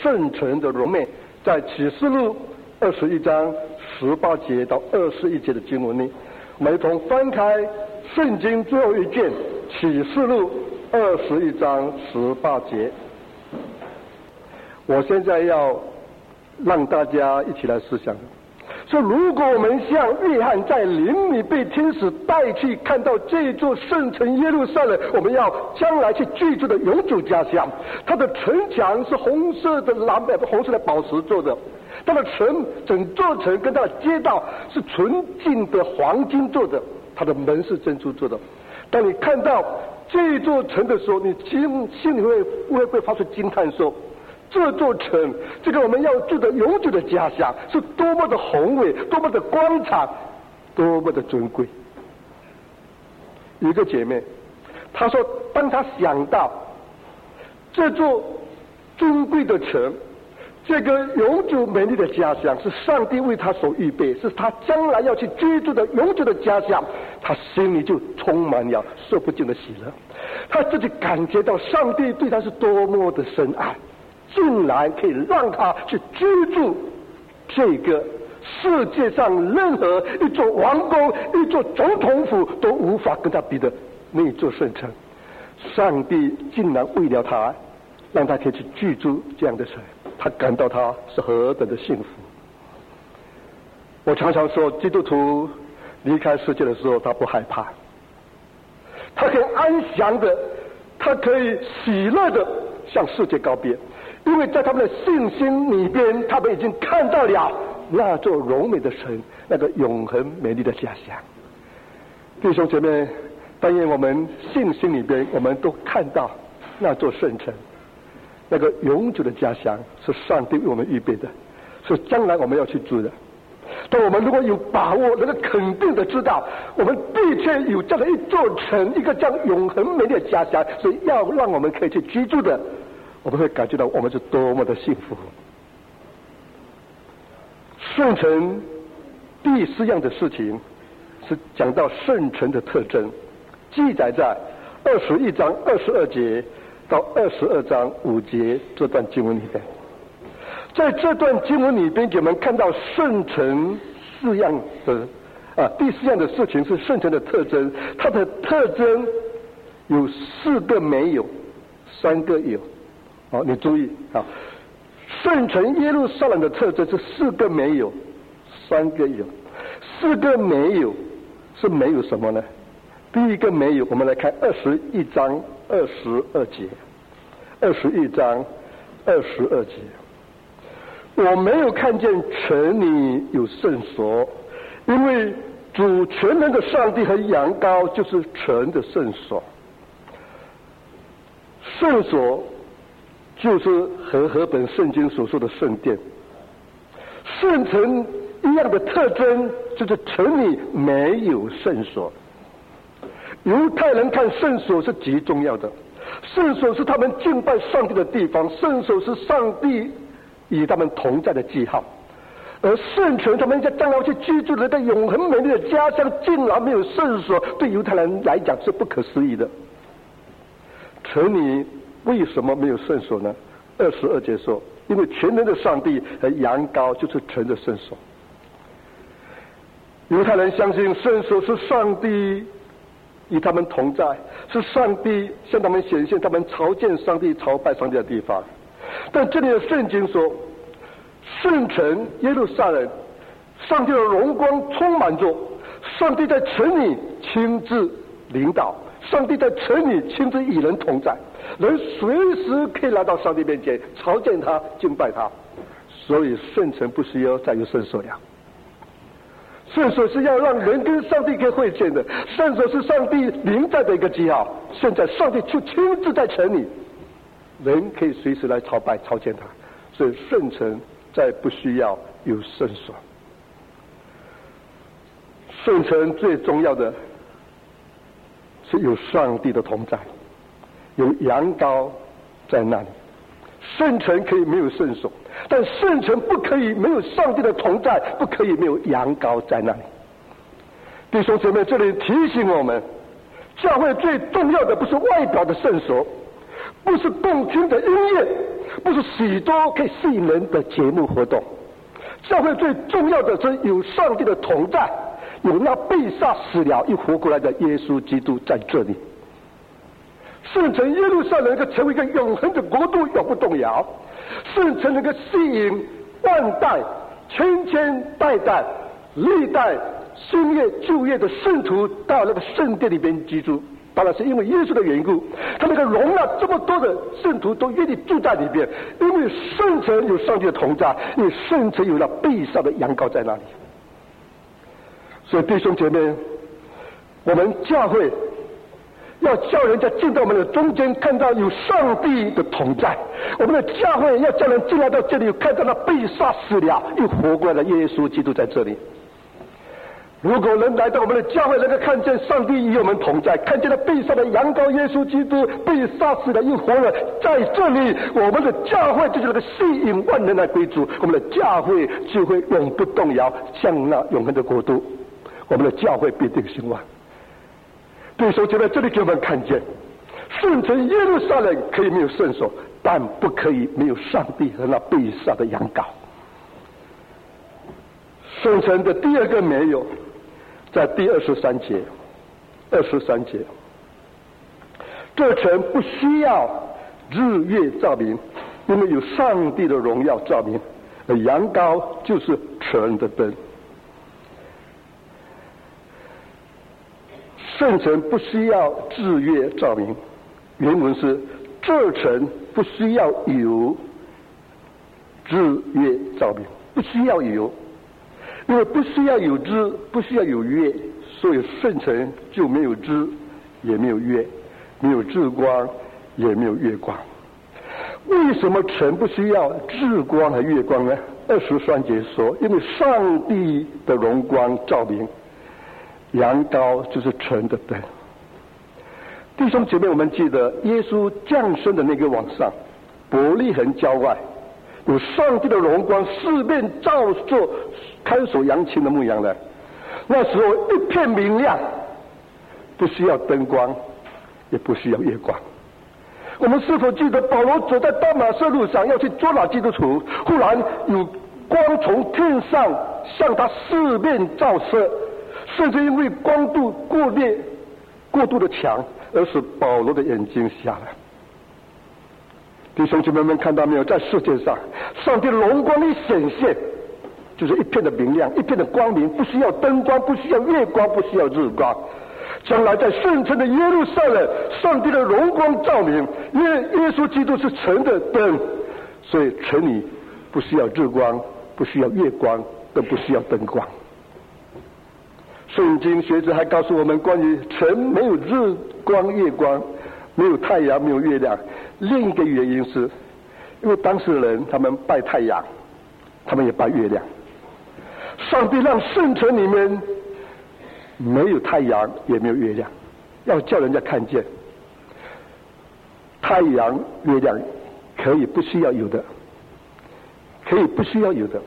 圣城的荣美，在启示录21章18节到21节的经文里，我们一同翻开圣经最后一卷启示录21章18节。我现在要让大家一起来思想，说如果我们像约翰在灵里被天使带去看到这座圣城耶路撒冷，我们要将来去居住的永久家乡，它的城墙是红色的红色的宝石做的，它的整座城跟它的街道是纯净的黄金做的，它的门是珍珠做的。当你看到这座城的时候，你心里会发出惊叹说，这座城，这个我们要住的永久的家乡，是多么的宏伟，多么的光彩，多么的尊贵。有一个姐妹，她说，当她想到这座尊贵的城，这个永久美丽的家乡，是上帝为她所预备，是她将来要去居住的永久的家乡，她心里就充满了说不尽的喜乐。她自己感觉到上帝对她是多么的深爱，竟然可以让他去居住这个世界上任何一座王宫、一座总统府都无法跟他比的那一座圣城。上帝竟然为了他，让他可以去居住这样的城，他感到他是何等的幸福。我常常说，基督徒离开世界的时候，他不害怕，他可以安详的，他可以喜乐的向世界告别。因为在他们的信心里边，他们已经看到了那座荣美的城，那个永恒美丽的家乡。弟兄姐妹，但愿我们信心里边，我们都看到那座圣城，那个永久的家乡，是上帝为我们预备的，是将来我们要去住的。但我们如果有把握，能够肯定的知道，我们的确有这样的一座城，一个这样永恒美丽的家乡，是要让我们可以去居住的，我们会感觉到我们是多么的幸福。圣城第4样的事情是讲到圣城的特征，记载在21章22节到22章5节这段经文里面。在这段经文里边，给我们看到圣城4样的第4样的事情是圣城的特征，它的特征有4个没有，3个有。好，你注意啊，圣城耶路撒冷的特征是4个没有，3个有。4个没有是没有什么呢？第一个没有，我们来看21章22节。21章22节，我没有看见城里有圣所，因为主全能的上帝和羊羔就是城的圣所。圣所就是和本圣经所说的圣殿。圣城一样的特征就是城里没有圣所。犹太人看圣所是极重要的，圣所是他们敬拜上帝的地方，圣所是上帝与他们同在的记号。而圣城他们在将来去居住的那个永恒美丽的家乡，竟然没有圣所，对犹太人来讲是不可思议的。城里为什么没有圣所呢？22节说，因为全能的上帝和羊羔就是城的圣所。犹太人相信圣所是上帝与他们同在，是上帝向他们显现，他们朝见上帝、朝拜上帝的地方。但这里的圣经说，圣城耶路撒冷，上帝的荣光充满着，上帝在城里亲自领导，上帝在城里亲自与人同在，人随时可以来到上帝面前朝见他、敬拜他。所以圣城不需要再有圣所了。圣所是要让人跟上帝可以会见的，圣所是上帝临在的一个记号。现在上帝就亲自在城里，人可以随时来朝拜、朝见他。所以圣城再不需要有圣所。圣城最重要的是有上帝的同在，有羊羔在那里。圣城可以没有圣所，但圣城不可以没有上帝的同在，不可以没有羊羔在那里。弟兄姐妹，这里提醒我们，教会最重要的不是外表的圣所，不是动听的音乐， 不是许多可以吸引人的节目活动。教会最重要的是有上帝的同在，有那被杀死了又活过来的耶稣基督在这里。圣城耶路撒冷能够成为一个永恒的国度，永不动摇。圣城能够吸引万代、千千代代、历代新约旧约的圣徒到那个圣殿里边居住。当然是因为耶稣的缘故，他能够容纳这么多的圣徒都愿意住在里边，因为圣城有上帝的同在，因为圣城有那被杀的羊羔在那里。所以弟兄姐妹，我们教会要叫人家进到我们的中间，看到有上帝的同在。我们的教会要叫人进来到这里，看到那被杀死了又活过来的耶稣基督在这里。如果能来到我们的教会，能够看见上帝与我们同在，看见了被杀的羊羔耶稣基督被杀死了又活了，在这里我们的教会就是那个吸引万人来归主，我们的教会就会永不动摇，向那永恒的国度，我们的教会必定兴旺。对手就在这里给我们看见，圣城耶路撒冷可以没有圣所，但不可以没有上帝和那被杀的羊羔。圣城的第二个没有，在第23节，23节，这城不需要日月照明，因为有上帝的荣耀照明，而羊羔就是城的灯。圣城不需要日月照明，原文是这城不需要有日月照明，不需要有，因为不需要有日，不需要有月，所以圣城就没有日，也没有月，没有日光，也没有月光。为什么城不需要日光和月光呢？23节说，因为上帝的荣光照明，羊羔就是城的灯。弟兄姐妹，我们记得耶稣降生的那个晚上，伯利恒郊外有上帝的荣光四面照作看守羊群的牧羊人，那时候一片明亮，不需要灯光，也不需要月光。我们是否记得保罗走在大马色路上要去捉拿基督徒，忽然有光从天上向他四面照射，甚至因为光度过度的强，而使保罗的眼睛瞎了。弟兄姐妹们看到没有，在世界上上帝的荣光一显现，就是一片的明亮，一片的光明，不需要灯光，不需要月光，不需要日光。将来在圣城的耶路撒冷，上帝的荣光照明，耶稣基督是城的灯，所以城里不需要日光，不需要月光，更不需要灯光。圣经学者还告诉我们，关于城没有日光月光，没有太阳，没有月亮，另一个原因是因为当时人他们拜太阳，他们也拜月亮。上帝让圣城里面没有太阳也没有月亮，要叫人家看见太阳月亮可以不需要有的，可以不需要有的。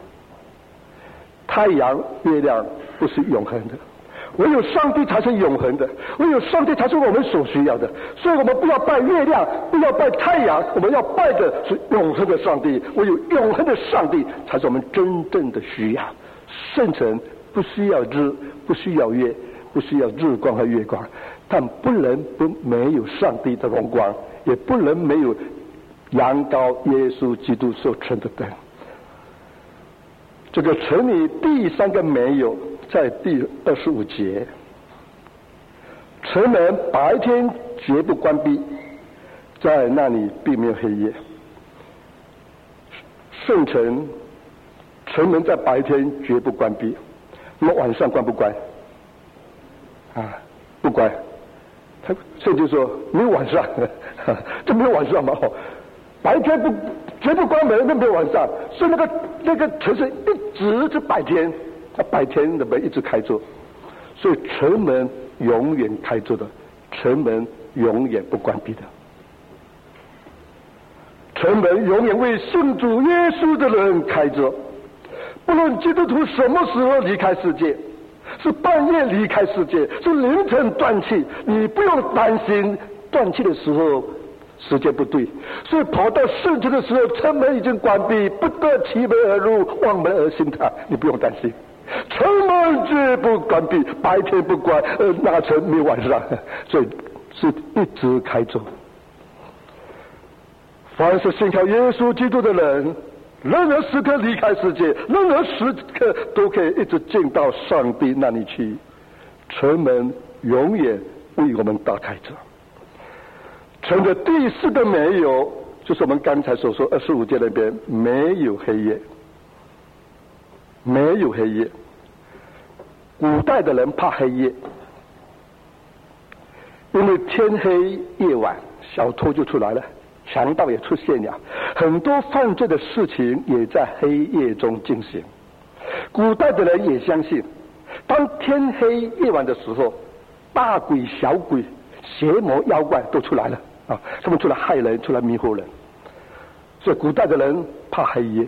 太阳月亮不是永恒的，唯有上帝才是永恒的，唯有上帝才是我们所需要的。所以我们不要拜月亮，不要拜太阳，我们要拜的是永恒的上帝。唯有永恒的上帝才是我们真正的需要。圣城不需要日，不需要月，不需要日光和月光，但不能没有上帝的荣光，也不能没有羊羔耶稣基督所撑的灯。这个城里第三个没有，在第25节，城门白天绝不关闭，在那里并没有黑夜。圣城城门在白天绝不关闭，那么晚上关不关？不关。他圣经说没有晚上，这没有晚上嘛？白天绝不关门，那没有晚上。所以那个城市一直是白天，白天的门一直开着，所以城门永远开着的，城门永远不关闭的。城门永远为信主耶稣的人开着，不论基督徒什么时候离开世界，是半夜离开世界，是凌晨断气，你不用担心断气的时候时间不对，所以跑到圣城的时候，城门已经关闭，不得其门而入，望门而行的，你不用担心。城门绝不关闭，白天不关，那城没有晚上，所以是一直开着。凡是信靠耶稣基督的人，任何时刻离开世界，任何时刻都可以一直进到上帝那里去，城门永远为我们打开着。城的第四个没有，就是我们刚才所说25节那边没有黑夜，没有黑夜。古代的人怕黑夜，因为天黑夜晚，小偷就出来了，强盗也出现了，很多犯罪的事情也在黑夜中进行。古代的人也相信，当天黑夜晚的时候，大鬼小鬼邪魔妖怪都出来了啊，他们出来害人，出来迷惑人，所以古代的人怕黑夜。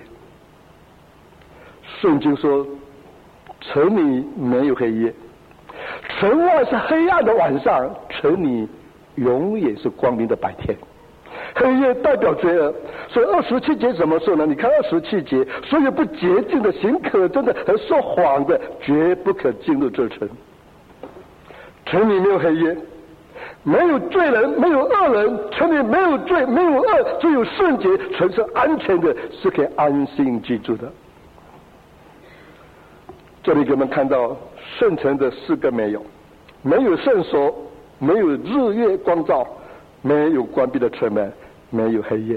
圣经说城里没有黑夜，城外是黑暗的晚上，城里永远是光明的白天。黑夜代表罪恶，所以27节怎么说呢？你看27节，所有不洁净的、行可憎的和说谎的，绝不可进入这城。城里没有黑夜，没有罪人，没有恶人，城里没有罪，没有恶，只有圣洁，城是安全的，是可以安心居住的。这里给我们看到圣城的4个没有：没有圣所，没有日月光照，没有关闭的城门，没有黑夜。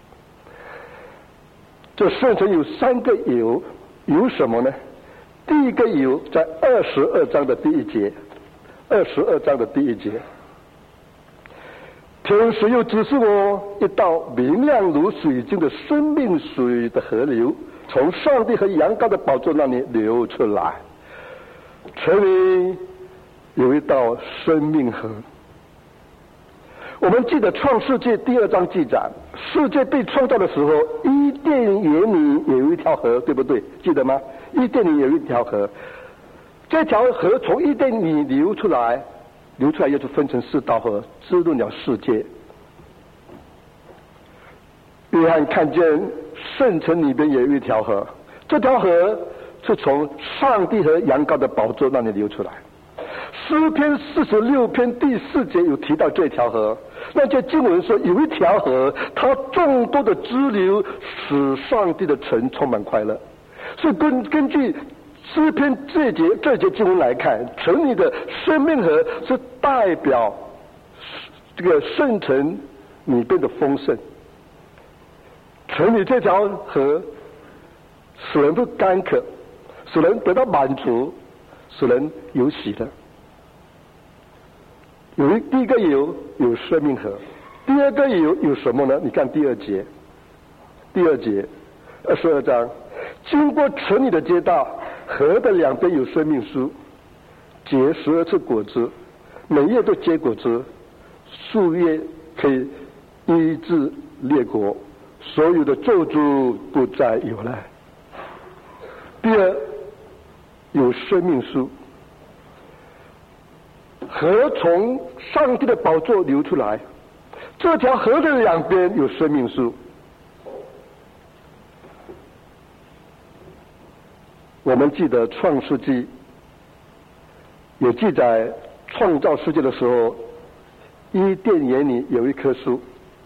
这圣城有3个有，有什么呢？第一个有在22章的第1节，22章的第1节，天使又指示我一道明亮如水晶的生命水的河流，从上帝和羊羔的宝座那里流出来。城里有一道生命河。我们记得创世纪第2章记载，世界被创造的时候，伊甸园里有一条河，对不对？记得吗？伊甸里有一条河，这条河从伊甸里流出来又就分成4道河，滋润了世界。约翰看见圣城里边有一条河，这条河是从上帝和羊羔的宝座那里流出来。诗篇46篇第4节有提到这条河，那节经文说有一条河，它众多的支流使上帝的城充满快乐。所以根据诗篇这节经文来看，城里的生命河是代表这个圣城里边的丰盛。城里这条河使人不干渴，使人得到满足，使人有喜乐。第一个有生命河，第二个有什么呢？你看第2节，22章，经过城里的街道，河的2边有生命树，结12次果子，每月都结果子，树叶可以医治列国，所有的咒诅不再有了。第二，有生命树。河从上帝的宝座流出来，这条河的2边有生命树。我们记得创世纪也记载创造世界的时候，伊甸园里有一棵树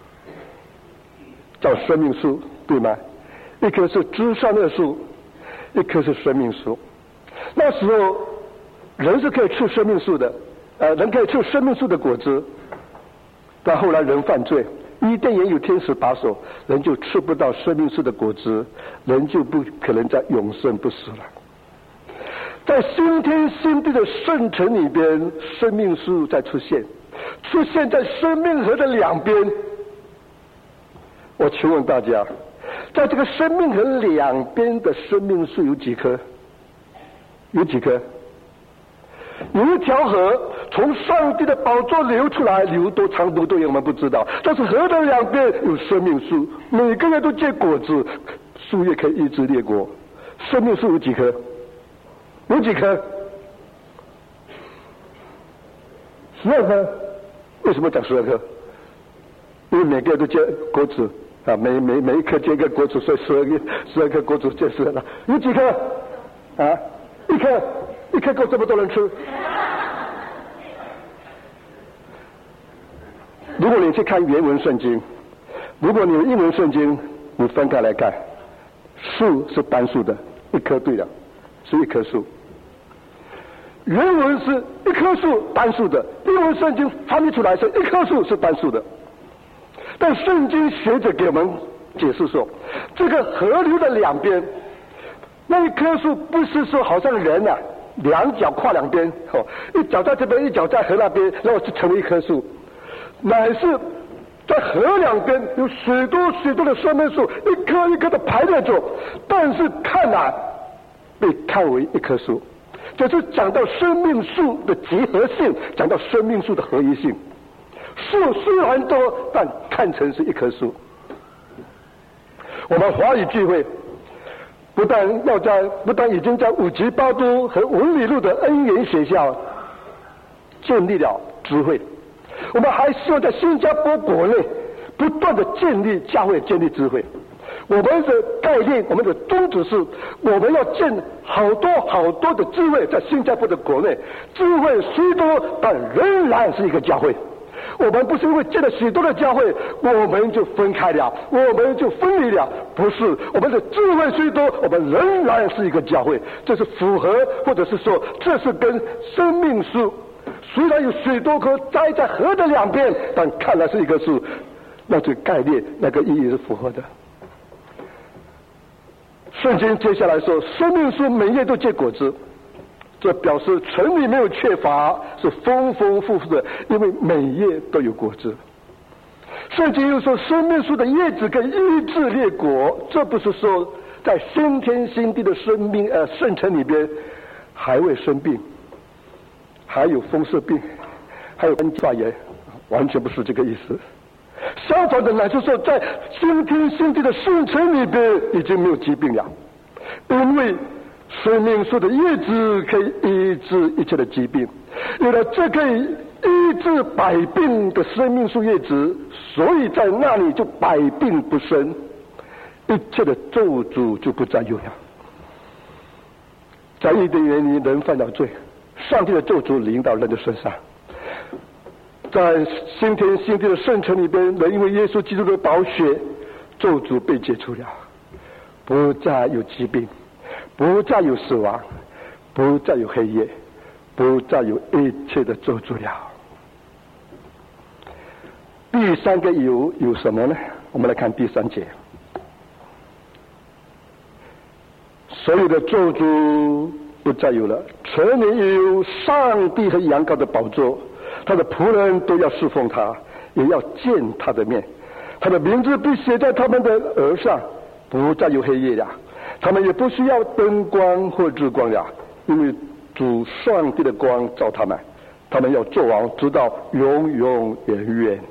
叫生命树，对吗？一棵是知善恶树，一棵是生命树。那时候人是可以吃生命树的，人可以吃生命树的果子，但后来人犯罪，伊甸园有天使把守，人就吃不到生命树的果子，人就不可能再永生不死了。在新天新地的圣城里边，生命树在出现在生命河的2边。我请问大家，在这个生命河2边的生命树有几棵？有几棵？有一条河从上帝的宝座流出来，流多长多远我们不知道，但是河的2边有生命树，每个月都结果子，树叶可以医治列国。生命树有几棵？有几棵？12棵。为什么讲12棵？因因为每个都结果子啊，每一颗结一个果子，所以12颗果子就是了。有几颗啊？一颗够这么多人吃。如果你去看原文圣经，如果你有英文圣经，你分开来看，树是单数的，一棵对了，是一棵树。原文是一棵树单数的，英文圣经翻译出来是一棵树是单数的。但圣经学者给我们解释说，这个河流的两边，那一棵树不是说好像人啊，两脚跨两边，一脚在这边，一脚在河那边，然后就成为一棵树。乃是在河两边有许多的生命树，一棵一棵的排列着，但是看来被看为一棵树，就是讲到生命树的集合性，讲到生命树的合一性。树虽然多，但看成是一棵树。我们华语聚会不但已经在5级八都和文理路的恩言学校建立了支会，我们还希望在新加坡国内不断的建立教会，建立支会。我们的概念，我们的宗旨是，我们要建好多的支会在新加坡的国内。支会虽多，但仍然是一个教会。我们不是因为建了许多的教会，我们就分开了，我们就分离了，不是。我们的智慧虽多，我们仍然是一个教会。这是符合，或者是说，这是跟生命树虽然有许多棵栽在河的两边，但看来是一棵树，那这个概念，那个意义是符合的。圣经接下来说，生命树每夜都结果子，这表示城里没有缺乏，是丰丰富富的，因为每夜都有果子。圣经又说，生命树的叶子可以医治列国，这不是说在新天新地的圣城里边还会生病，还有风湿病，还有发炎，完全不是这个意思。相反的，乃是说在新天新地的圣城里边已经没有疾病了，因为生命树的叶子可以医治一切的疾病，有了这可以医治百病的生命树叶子，所以在那里就百病不生，一切的咒诅就不再有了。在伊甸园里，人犯了罪，上帝的咒诅临到人的身上。在新天新地的圣城里边，人因为耶稣基督的宝血，咒诅被解除了，不再有疾病，不再有死亡，不再有黑夜，不再有一切的咒诅了。第三个有什么呢？我们来看第3节，所有的咒诅不再有了，城里有上帝和羊羔的宝座，他的仆人都要侍奉他，也要见他的面，他的名字必写在他们的额上，不再有黑夜了，他们也不需要灯光或日光了，因为主上帝的光照他们，他们要做王，直到永永远远。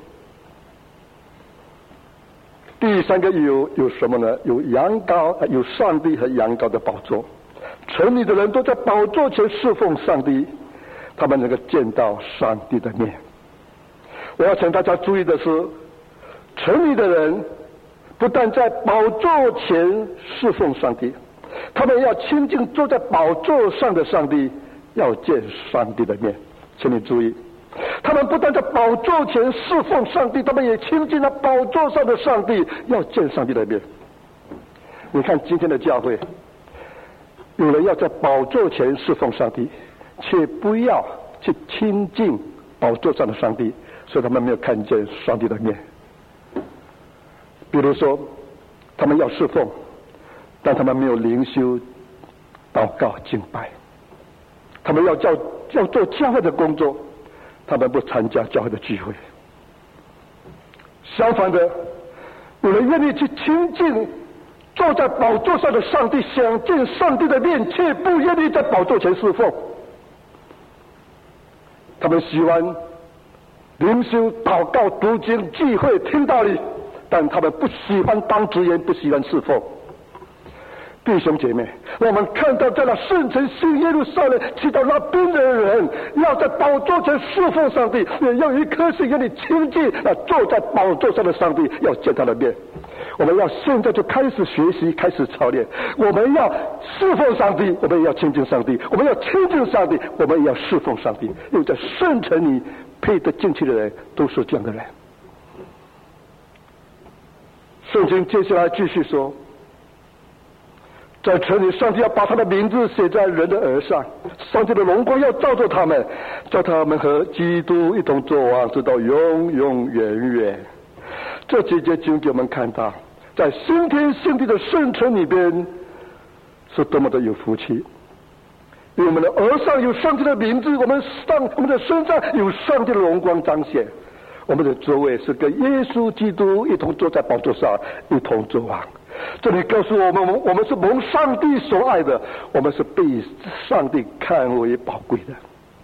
第三个有什么呢？有羊羔，有上帝和羊羔的宝座，城里的人都在宝座前侍奉上帝，他们能够见到上帝的面。我要请大家注意的是，城里的人不但在宝座前侍奉上帝，他们要亲近坐在宝座上的上帝，要见上帝的面。请你注意，他们不但在宝座前侍奉上帝，他们也亲近了宝座上的上帝，要见上帝的面。你看今天的教会，有人要在宝座前侍奉上帝，却不要去亲近宝座上的上帝，所以他们没有看见上帝的面。比如说，他们要侍奉，但他们没有灵修、祷告、敬拜。他们要做教会的工作，他们不参加教会的聚会。相反的，有人愿意去亲近坐在宝座上的上帝，想见上帝的面，却不愿意在宝座前侍奉。他们喜欢灵修、祷告、读经、聚会、听道理，但他们不喜欢当职员，不喜欢侍奉。弟兄姐妹， 我们看到在那圣城新耶路撒冷去到那边的人，要在宝座前侍奉上帝，也要有一颗心跟你亲近，那坐在宝座上的上帝要见他的面。我们要现在就开始学习，开始操练。我们要侍奉上帝，我们也要亲近上帝；我们要亲近上帝，我们也要侍奉上帝。因为在圣城里配得进去的人都是这样的人。圣经接下来继续说，在城里，上帝要把他的名字写在人的额上，上帝的荣光要照着他们，叫他们和基督一同作王，直到永永远远。这几节经给我们看到，在新天新地的圣城里边是多么的有福气。因为我们的额上有上帝的名字，我们的身上有上帝的荣光彰显。我们的座位是跟耶稣基督一同坐在宝座上，一同作王。这里告诉我们，我们是蒙上帝所爱的，我们是被上帝看为宝贵的。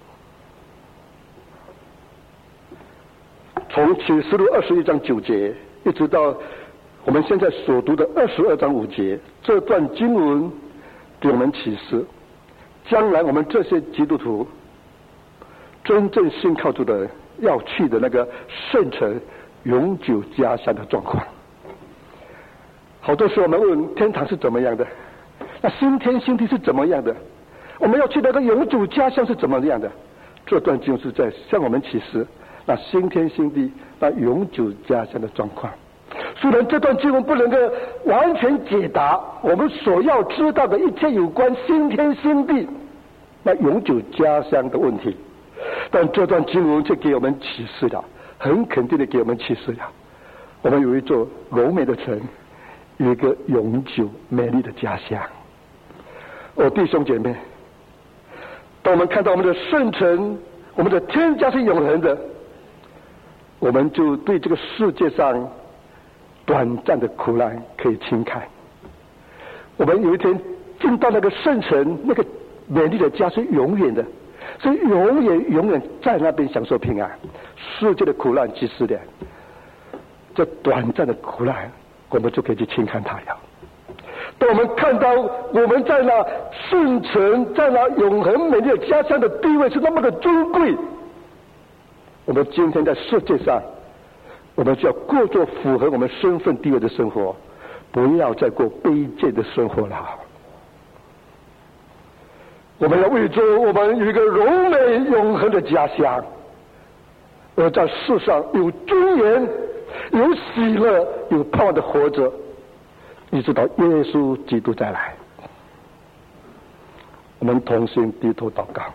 从启示录21章9节一直到我们现在所读的22章5节，这段经文给我们启示，将来我们这些基督徒真正信靠主的人要去的那个圣城永久家乡的状况。好多时候我们问天堂是怎么样的，那新天新地是怎么样的，我们要去那个永久家乡是怎么样的。这段经文是在向我们启示那新天新地那永久家乡的状况。虽然这段经文不能够完全解答我们所要知道的一切有关新天新地那永久家乡的问题，但这段经文却给我们启示了，很肯定的给我们启示了，我们有一座柔美的城，有一个永久美丽的家乡。弟兄姐妹，当我们看到我们的圣城，我们的天家是永恒的，我们就对这个世界上短暂的苦难可以轻看。我们有一天进到那个圣城，那个美丽的家是永远的，所以永远在那边享受平安。世界的苦难几十年，这短暂的苦难我们就可以去轻看它了。当我们看到我们在那圣城，在那永恒美丽的家乡的地位是那么的尊贵，我们今天在世界上，我们就要过着符合我们身份地位的生活，不要再过卑贱的生活了。我们要为着我们有一个柔美永恒的家乡，而在世上有尊严、有喜乐、有盼望的活着，一直到耶稣基督再来。我们同心低头祷告。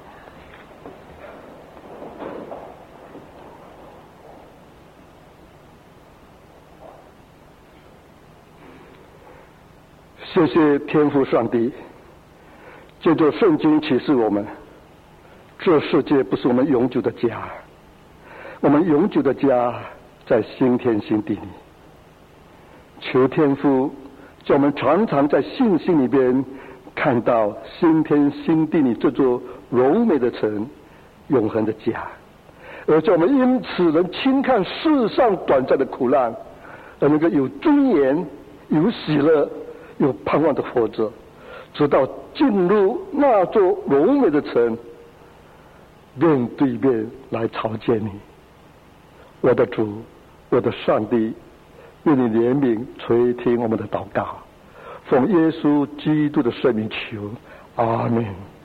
谢谢天父上帝，借着圣经启示我们，这世界不是我们永久的家，我们永久的家在新天新地里。求天父叫我们常常在信心里边看到新天新地里这座柔美的城，永恒的家，而叫我们因此能轻看世上短暂的苦难，而能够有尊严、有喜乐、有盼望的活着，直到进入那座柔美的城，面对面来朝见你。我的主，我的上帝，愿你怜悯垂听我们的祷告，奉耶稣基督的圣名求，阿们。